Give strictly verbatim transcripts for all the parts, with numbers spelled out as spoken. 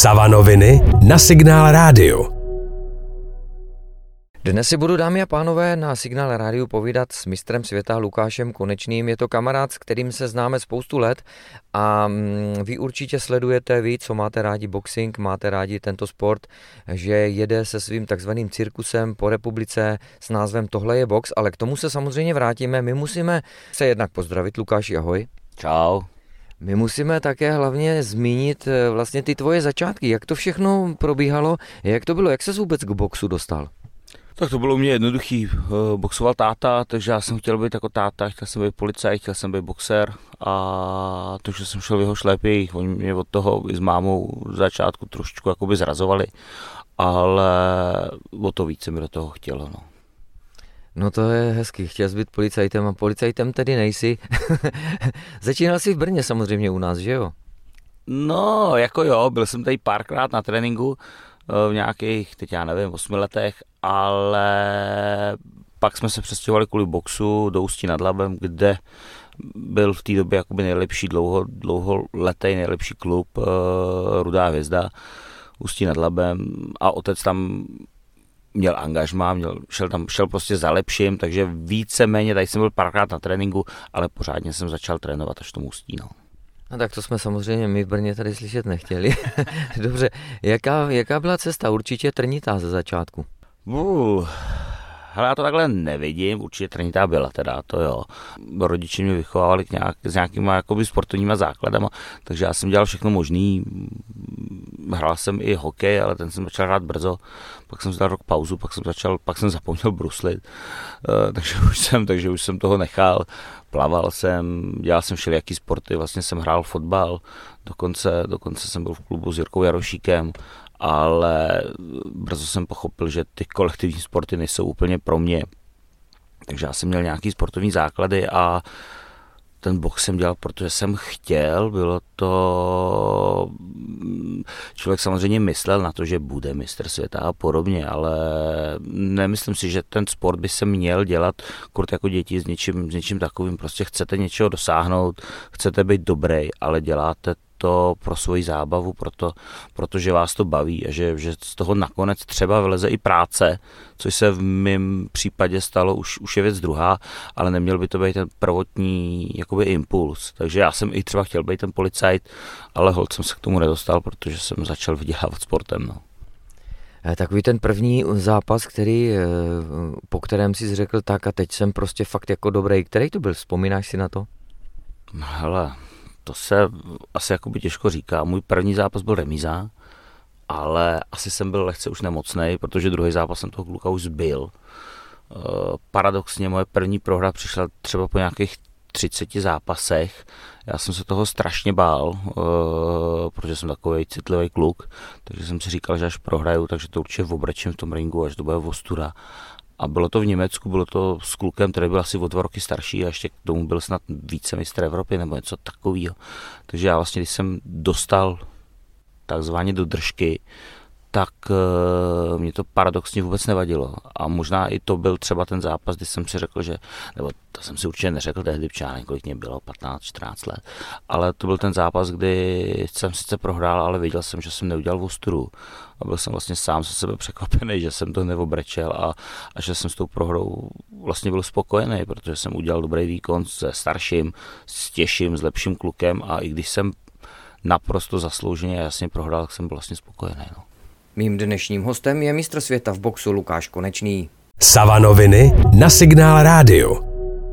Savanoviny na Signál Rádiu. Dnes si budu, dámy a pánové, na Signál Rádiu povídat s mistrem světa Lukášem Konečným. Je to kamarád, s kterým se známe spoustu let a vy určitě sledujete, vy, co máte rádi boxing, máte rádi tento sport, že jede se svým takzvaným cirkusem po republice s názvem Tohle je box, ale k tomu se samozřejmě vrátíme. My musíme se jednak pozdravit. Lukáši, ahoj. Čau. My musíme také hlavně zmínit vlastně ty tvoje začátky. Jak to všechno probíhalo, jak to bylo, jak ses vůbec k boxu dostal? Tak to bylo u mě jednoduchý. Boxoval táta, takže já jsem chtěl být jako táta, chtěl jsem být policajt, chtěl jsem být boxer a to, že jsem šel v jeho šlépěji, oni mě od toho i s mámou v začátku trošičku jakoby zrazovali, ale o to více mi do toho chtělo. No. No to je hezký, chtěl jsi být policajtem a policajtem tedy nejsi. Začínal jsi v Brně samozřejmě u nás, že jo? No, jako jo, byl jsem tady párkrát na tréninku v nějakých, teď já nevím, osmi letech, ale pak jsme se přestěhovali kvůli boxu do Ústí nad Labem, kde byl v té době jakoby nejlepší dlouho, dlouholetý nejlepší klub Rudá hvězda Ústí nad Labem a otec tam měl angažmá, měl, šel tam šel prostě za lepším, takže víceméně, tady jsem byl párkrát na tréninku, ale pořádně jsem začal trénovat až v tom Ústí. No. No tak to jsme samozřejmě my v Brně tady slyšet nechtěli. Dobře, jaká, jaká byla cesta? Určitě trnitá ze začátku. Uh, hele, já to takhle nevidím, určitě trnitá byla teda, to jo. Rodiče mě vychovávali k nějak, s nějakýma jakoby sportovníma základama, takže já jsem dělal všechno možný. Hrál jsem i hokej, ale ten jsem začal hrát brzo, pak jsem dal rok pauzu, pak jsem začal, pak jsem zapomněl bruslit, uh, takže už jsem, takže už jsem toho nechal. Plaval jsem, dělal jsem všelijaký sporty, vlastně jsem hrál fotbal, dokonce, dokonce jsem byl v klubu s Jirkou Jarošíkem, ale brzo jsem pochopil, že ty kolektivní sporty nejsou úplně pro mě. Takže já jsem měl nějaký sportovní základy a ten box jsem dělal, protože jsem chtěl, bylo to, člověk samozřejmě myslel na to, že bude mistr světa a podobně, ale nemyslím si, že ten sport by se měl dělat kurt jako děti s něčím, s něčím takovým, prostě chcete něčeho dosáhnout, chcete být dobrý, ale děláte to pro svoji zábavu, proto, protože vás to baví a že, že z toho nakonec třeba vyleze i práce, což se v mém případě stalo, už, už je věc druhá, ale neměl by to být ten prvotní jakoby impuls. Takže já jsem i třeba chtěl být ten policajt, ale holt jsem se k tomu nedostal, protože jsem začal vydělávat sportem. No. Takový ten první zápas, který, po kterém jsi řekl tak a teď jsem prostě fakt jako dobrý, který to byl? Vzpomínáš si na to? Hele, to se asi jakoby těžko říká. Můj první zápas byl remíza, ale asi jsem byl lehce už nemocnej, protože druhý zápas jsem toho kluka už zbil. Paradoxně moje první prohra přišla třeba po nějakých třiceti zápasech. Já jsem se toho strašně bál, protože jsem takový citlivý kluk, takže jsem si říkal, že až prohraju, takže to určitě obrečím v tom ringu, až to bude ostuda. A bylo to v Německu, bylo to s klukem, který byl asi o dva roky starší a ještě k tomu byl snad více mistr Evropy nebo něco takového. Takže já vlastně, když jsem dostal takzvaně do držky, tak uh, mě to paradoxně vůbec nevadilo. A možná i to byl třeba ten zápas, kdy jsem si řekl, že, nebo to jsem si určitě neřekl tehdy, protože já nevím, kolik mě bylo, patnáct čtrnáct let, ale to byl ten zápas, kdy jsem sice prohrál, ale věděl jsem, že jsem neudělal ostudu. A byl jsem vlastně sám se sebe překvapený, že jsem to neobrečel a, a že jsem s tou prohrou vlastně byl spokojený, protože jsem udělal dobrý výkon se starším, s těžším, s lepším klukem a i když jsem naprosto zaslouženě a jasně prohrál, tak jsem byl vlastně spokojený. No. Mým dnešním hostem je mistr světa v boxu Lukáš Konečný. Savanoviny na Signál Rádiu.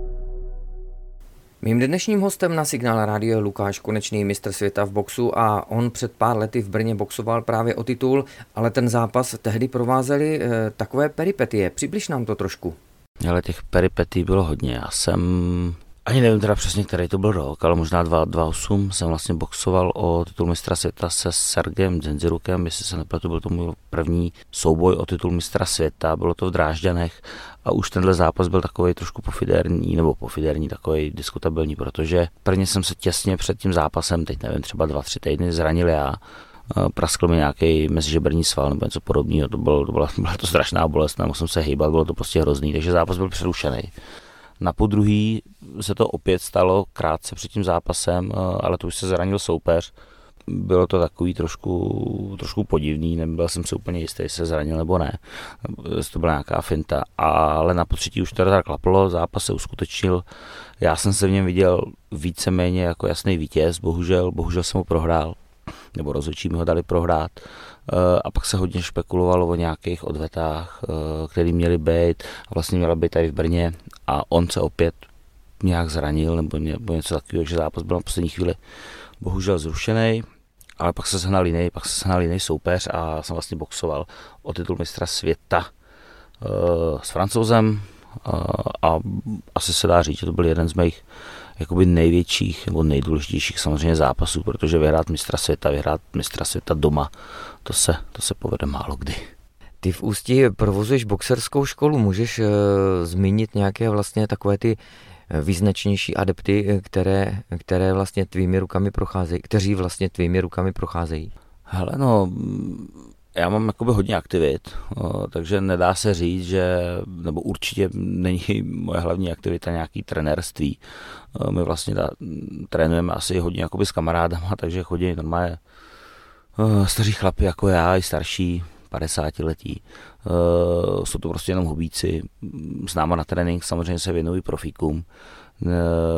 Mým dnešním hostem na Signál Rádio je Lukáš Konečný, mistr světa v boxu a on před pár lety v Brně boxoval právě o titul, ale ten zápas tehdy provázely e, takové peripetie. Přibliž nám to trošku. Ale těch peripetí bylo hodně. Já jsem, ani nevím teda přesně, který to byl rok, ale možná dva tisíce osm jsem vlastně boxoval o titul mistra světa se Sergejem Dzenzirukem, jestli se nepletu, byl to můj první souboj o titul mistra světa, bylo to v Drážďanech a už tenhle zápas byl takový trošku pofiderní, nebo pofiderní, takový diskutabilní, protože prvně jsem se těsně před tím zápasem, teď nevím, třeba dva, tři týdny zranil já, praskl mi nějaký mezižeberní sval nebo něco podobného, to, bylo, to byla, byla to strašná bolest, nemohl jsem se hýbat, bylo to prostě hrozný, takže zápas byl přerušený. Na podruhý se to opět stalo krátce před tím zápasem, ale to už se zranil soupeř bylo to takový trošku, trošku podivný, nebyl jsem si úplně jistý, jestli se zranil nebo ne, jestli to byla nějaká finta, ale na potřetí už to tak klaplo, zápas se uskutečnil, já jsem se v něm viděl víceméně jako jasný vítěz, bohužel, bohužel jsem ho prohrál, nebo rozhodčí mi ho dali prohrát, a pak se hodně špekulovalo o nějakých odvetách, které měly být, vlastně měla být tady v Brně a on se opět nějak zranil nebo, ně, nebo něco takového, že zápas byl na poslední chvíli bohužel zrušený, ale pak se sehnal jiný, pak se sehnal jiný soupeř a jsem vlastně boxoval o titul mistra světa uh, s Francouzem uh, a asi se dá říct, že to byl jeden z mých jakoby největších nebo nejdůležitějších samozřejmě zápasů, protože vyhrát mistra světa, vyhrát mistra světa doma, to se, to se povede málo kdy. Ty v Ústí provozuješ boxerskou školu, můžeš uh, zmínit nějaké vlastně takové ty význačnější adepty, které, které vlastně tvými rukami procházejí, kteří vlastně tvými rukami procházejí? Hele, no, já mám jakoby hodně aktivit, takže nedá se říct, že, nebo určitě není moje hlavní aktivita nějaký trenérství. My vlastně dá, trénujeme asi hodně jakoby s kamarádama, takže chodí normálně staří chlapi jako já, i starší, padesátiletí. Uh, jsou to prostě jenom hobíci. S náma na trénink samozřejmě se věnují profíkům. Uh,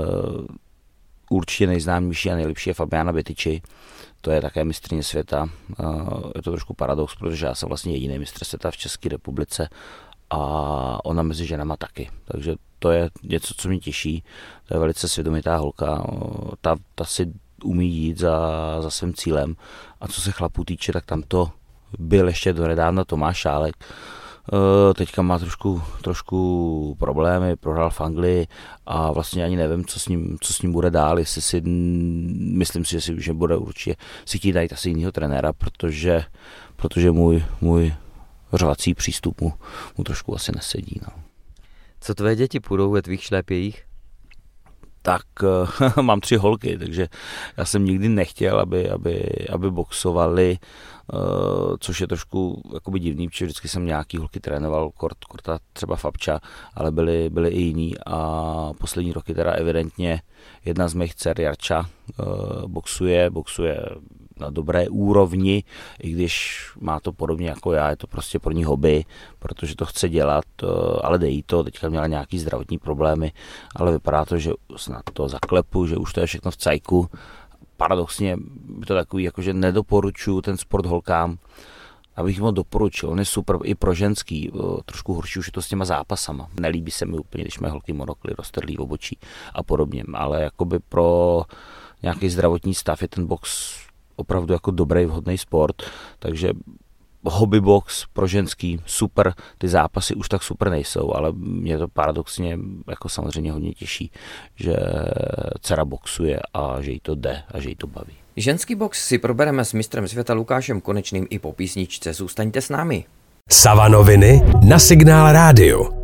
určitě nejznámější a nejlepší je Fabiana Bětyči. To je také mistryně světa. Uh, je to trošku paradox, protože já jsem vlastně jediný mistr světa v České republice a ona mezi ženama taky. Takže to je něco, co mě těší. To je velice svědomitá holka. Uh, ta, ta si umí jít za, za svým cílem. A co se chlapů týče, tak tam to byl ještě donedávna Tomáš Šálek. Teďka má trošku, trošku problémy, prohrál v Anglii a vlastně ani nevím, co s ním, co s ním bude dál, jestli si, myslím si, že, si, že bude určitě si chtít dát asi jinýho trenéra, protože, protože můj, můj řovací přístup mu, mu trošku asi nesedí. No. Co tvé děti půjdou ve tvých šlépějích? Tak uh, mám tři holky, takže já jsem nikdy nechtěl, aby, aby, aby boxovali, uh, což je trošku jakoby divný, protože vždycky jsem nějaký holky trénoval, kort, korta třeba Fabča, ale byly, byly i jiný a poslední roky teda evidentně jedna z mých dcer, Jarča, uh, boxuje, boxuje na dobré úrovni, i když má to podobně jako já, je to prostě pro ní hobby, protože to chce dělat, ale dejí to, teďka měla nějaký zdravotní problémy, ale vypadá to, že snad to zaklepu, že už to je všechno v cajku. Paradoxně je to takový, jakože nedoporučuju ten sport holkám, abych jim ho doporučil, on je super i pro ženský, trošku horší už je to s těma zápasama. Nelíbí se mi úplně, když mají holky monokly, roztrlý obočí a podobně, ale jakoby pro nějaký zdravotní stav je ten box opravdu jako dobrý, vhodný sport, takže hobby box pro ženský super, ty zápasy už tak super nejsou, ale mě to paradoxně jako samozřejmě hodně těší, že dcera boxuje a že jí to jde a že jí to baví. Ženský box si probereme s mistrem světa Lukášem Konečným i po písničce, zůstaňte s námi. Savanoviny na Signál rádiu.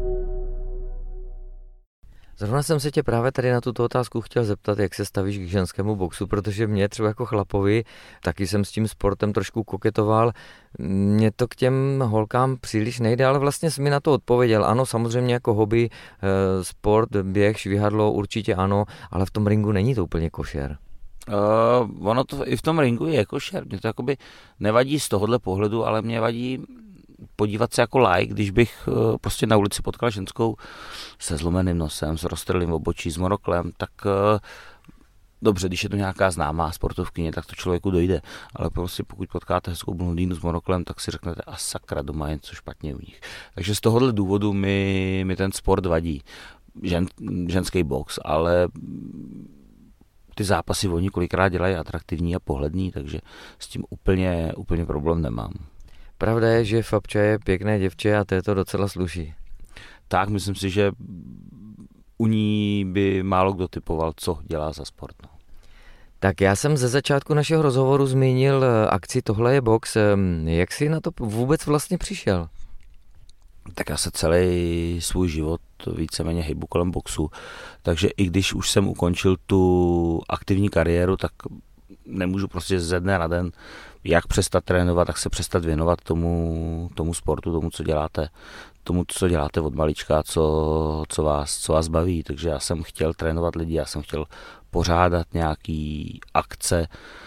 Zrovna jsem se tě právě tady na tuto otázku chtěl zeptat, jak se stavíš k ženskému boxu, protože mě třeba jako chlapovi, taky jsem s tím sportem trošku koketoval, mně to k těm holkám příliš nejde, ale vlastně jsi mi na to odpověděl. Ano, samozřejmě jako hobby, sport, běh, švihadlo, určitě ano, ale v tom ringu není to úplně košer. Uh, ono to i v tom ringu je košer, mě to jakoby nevadí z tohohle pohledu, ale mě vadí podívat se jako like, když bych uh, prostě na ulici potkal ženskou se zlomeným nosem, s roztrlým obočí, s monoklem, tak uh, dobře, když je to nějaká známá sportovkyně, tak to člověku dojde, ale prostě pokud potkáte hezkou blondýnu s monoklem, tak si řeknete, a sakra, doma je něco špatně u nich. Takže z tohohle důvodu mi, mi ten sport vadí, Žen, ženský box, ale ty zápasy oni kolikrát dělají atraktivní a pohledný, takže s tím úplně, úplně problém nemám. Pravda je, že Fabča je pěkné děvče a to je to docela sluší. Tak, myslím si, že u ní by málo kdo typoval, co dělá za sport. No. Tak já jsem ze začátku našeho rozhovoru zmínil akci Tohle je box. Jak jsi na to vůbec vlastně přišel? Tak já se celý svůj život víceméně hejbu kolem boxu, takže i když už jsem ukončil tu aktivní kariéru, tak nemůžu prostě ze dne na den jak přestat trénovat, tak se přestat věnovat tomu, tomu sportu, tomu, co děláte, tomu, co děláte od malička, co, co, vás, co vás baví. Takže já jsem chtěl trénovat lidi, já jsem chtěl pořádat nějaký akce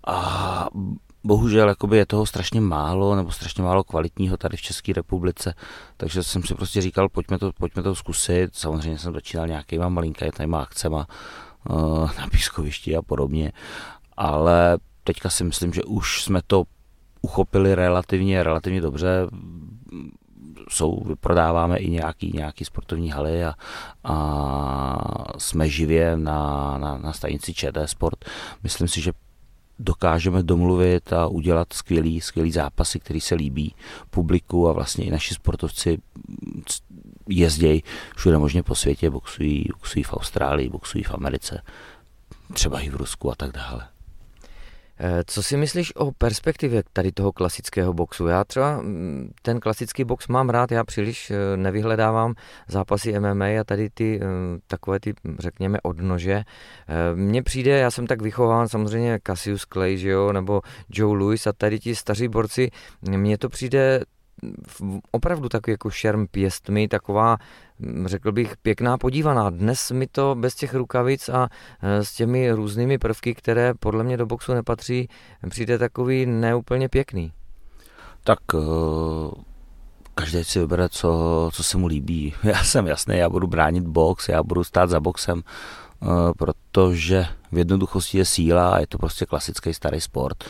A bohužel jakoby je toho strašně málo, nebo strašně málo kvalitního tady v České republice, takže jsem si prostě říkal, pojďme to, pojďme to zkusit. Samozřejmě jsem začínal nějakýma malinkýma akcema uh, na pískovišti a podobně, ale teďka si myslím, že už jsme to uchopili relativně, relativně dobře. Jsou, prodáváme i nějaký, nějaký sportovní haly a, a jsme živě na, na, na stanici ČT Sport. Myslím si, že dokážeme domluvit a udělat skvělý, skvělý zápasy, který se líbí publiku a vlastně i naši sportovci jezdějí všude možně po světě, boxují, boxují v Austrálii, boxují v Americe, třeba i v Rusku a tak dále. Co si myslíš o perspektivě tady toho klasického boxu? Já třeba ten klasický box mám rád, já příliš nevyhledávám zápasy M M A a tady ty takové ty, řekněme, odnože. Mně přijde, já jsem tak vychován, samozřejmě Cassius Clay, že jo, nebo Joe Louis a tady ti staří borci, mně to přijde opravdu takový jako šerm pěstmi, taková, řekl bych, pěkná podívaná. Dnes mi to bez těch rukavic a s těmi různými prvky, které podle mě do boxu nepatří, přijde takový neúplně pěkný. Tak každý si vybere, co, co se mu líbí. Já jsem jasný, já budu bránit box, já budu stát za boxem, protože v jednoduchosti je síla a je to prostě klasický starý sport.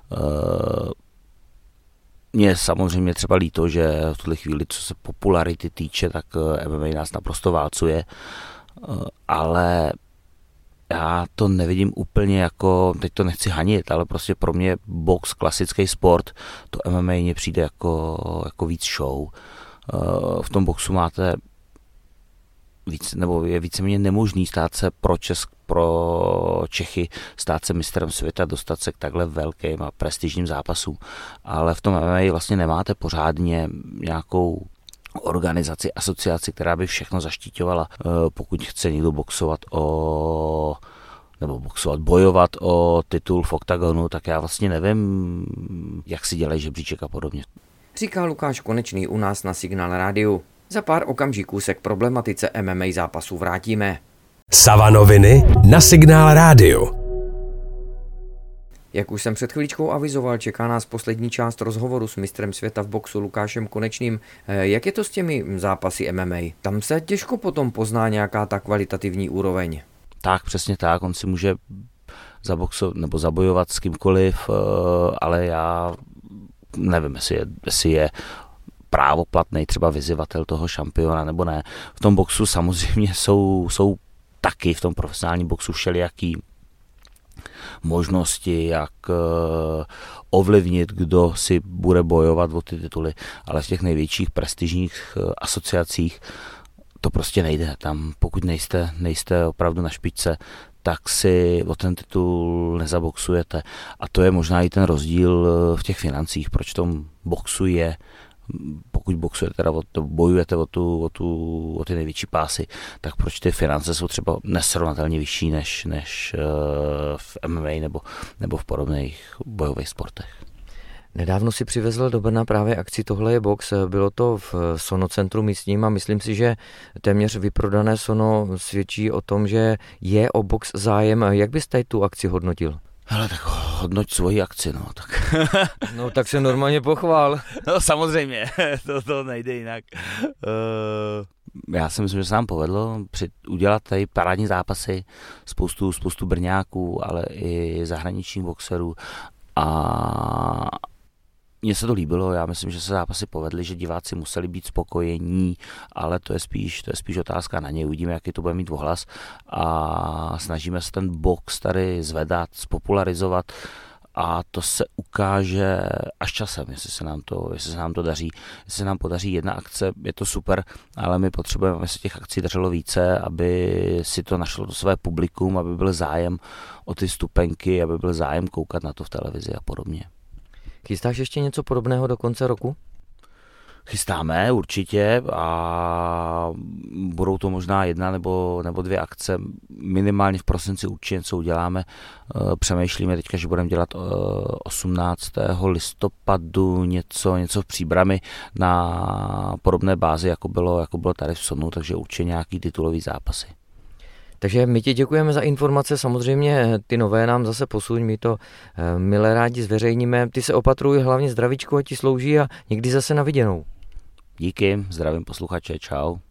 Mně samozřejmě třeba líto, že v tuhle chvíli, co se popularity týče, tak M M A nás naprosto válcuje, ale já to nevidím úplně jako, teď to nechci hanit, ale prostě pro mě box, klasický sport, to M M A mně přijde jako, jako víc show. V tom boxu máte víc, nebo je víceméně nemožný stát se pro Česk, pro Čechy, stát se mistrem světa, dostat se k takhle velkým a prestižním zápasům. Ale v tom M M A vlastně nemáte pořádně nějakou organizaci, asociaci, která by všechno zaštiťovala. Pokud chce někdo boxovat o nebo boxovat, bojovat o titul v oktagonu, tak já vlastně nevím, jak si dělají žebříček a podobně. Říká Lukáš Konečný u nás na Signál Rádiu. Za pár okamžiků se k problematice M M A zápasu vrátíme. Sava noviny na Signál Rádiu. Jak už jsem před chvíličkou avizoval, čeká nás poslední část rozhovoru s mistrem světa v boxu Lukášem Konečným. Jak je to s těmi zápasy M M A? Tam se těžko potom pozná nějaká ta kvalitativní úroveň. Tak, přesně tak, on si může zaboxovat nebo zabojovat s kýmkoliv, ale já nevím, jestli je, jestli je právoplatný třeba vyzývatel toho šampiona nebo ne. V tom boxu samozřejmě jsou, jsou taky v tom profesionálním boxu všelijaký možnosti, jak ovlivnit, kdo si bude bojovat o ty tituly, ale v těch největších prestižních asociacích to prostě nejde. Tam pokud nejste, nejste opravdu na špičce, tak si o ten titul nezaboxujete. A to je možná i ten rozdíl v těch financích, proč v tom boxu je, pokud boxujete, teda o to, bojujete o, tu, o, tu, o ty největší pásy, tak proč ty finance jsou třeba nesrovnatelně vyšší než, než v M M A nebo, nebo v podobných bojových sportech. Nedávno si přivezl do Brna právě akci Tohle je box, bylo to v Sono centru místním a myslím si, že téměř vyprodané Sono svědčí o tom, že je o box zájem. Jak bys tady tu akci hodnotil? Hele, tak hodnoť svoji akci, no. Tak. No tak se normálně pochvál. No samozřejmě, to, to nejde jinak. Uh, já si myslím, že se nám povedlo při, udělat tady parádní zápasy, spoustu, spoustu Brňáků, ale i zahraničních boxerů a mně se to líbilo, já myslím, že se zápasy povedly, že diváci museli být spokojení, ale to je spíš, to je spíš otázka na ně. Uvidíme, jaký to bude mít ohlas a snažíme se ten box tady zvedat, spopularizovat a to se ukáže až časem, jestli se nám to, jestli se nám to daří. Jestli se nám podaří jedna akce, je to super, ale my potřebujeme, aby se těch akcí dařilo více, aby si to našlo to své publikum, aby byl zájem o ty stupenky, aby byl zájem koukat na to v televizi a podobně. Chystáš ještě něco podobného do konce roku? Chystáme určitě a budou to možná jedna nebo, nebo dvě akce. Minimálně v prosinci určitě něco uděláme. Přemýšlíme teďka, že budeme dělat osmnáctého listopadu něco, něco v Příbrami na podobné bázi, jako bylo, jako bylo tady v Sonu, takže určitě nějaký titulový zápasy. Takže my ti děkujeme za informace, samozřejmě ty nové nám zase posuň, my to milé rádi zveřejníme. Ty se opatruj, hlavně zdravíčku, ať ti slouží a někdy zase na viděnou. Díky, zdravím posluchače, čau.